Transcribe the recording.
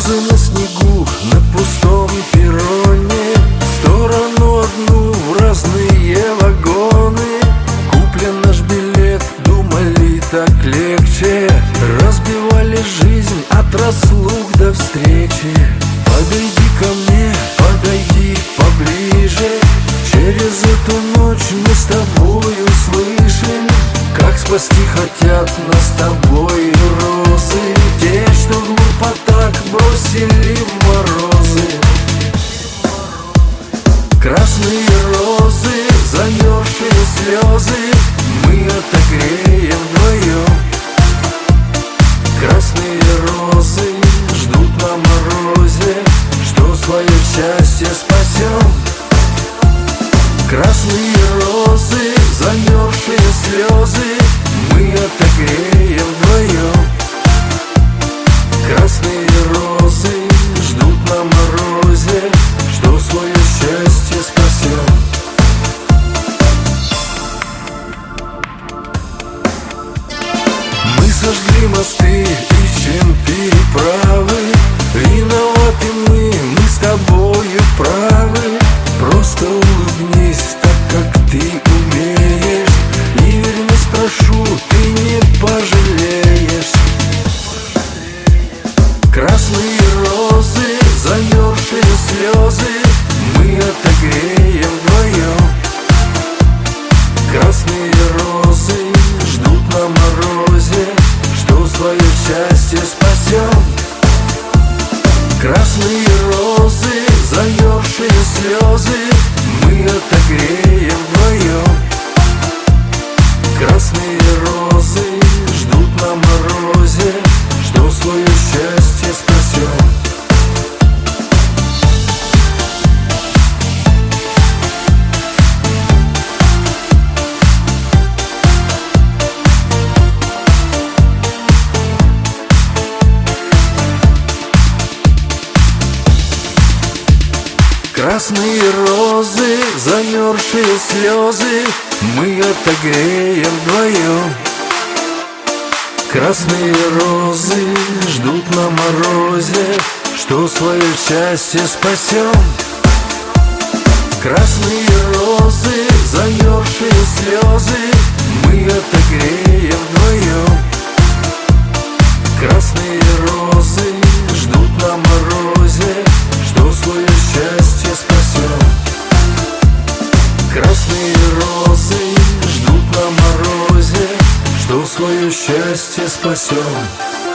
розы на снегу, на пустом перроне, в сторону одну в разные вагоны. Куплен наш билет, думали так легче, разбивали жизнь от разлук до встречи. Подойди ко мне, подойди поближе, через эту ночь мы с тобой услышим, как спасти хотят нас с тобой розы, те, что глупо так бросили в морозы. Красные розы, замерзшие слезы, мы отогреем вдвоем. Красные розы ждут на морозе, что свое счастье спасем. Красные розы, замерзшие слезы, мы отогреем вдвоем. Красные розы ждут на морозе, что свое счастье спасем. Мы сожгли мосты, ищем переправы, виноваты мы с тобою правы. Просто улыбнись так, как ты умеешь, и вернись, прошу, ты не пожалеешь. Красные розы, замерзшие слезы, мы отогреем вдвоем. Красные розы ждут на морозе, что свое счастье спасем. Красные розы, замерзшие слезы, мы отогреем вдвоем. Красные розы ждут на морозе, что свое счастье спасем. Красные розы, замерзшие слезы, мы отогреем вдвоем. Красные розы ждут на морозе, что свое счастье спасем. Красные розы, замерзшие слезы, мы отогреем вдвоем. Красные розы ждут на морозе, что свое счастье спасем. Красные розы ждут на морозе, что свое счастье спасем.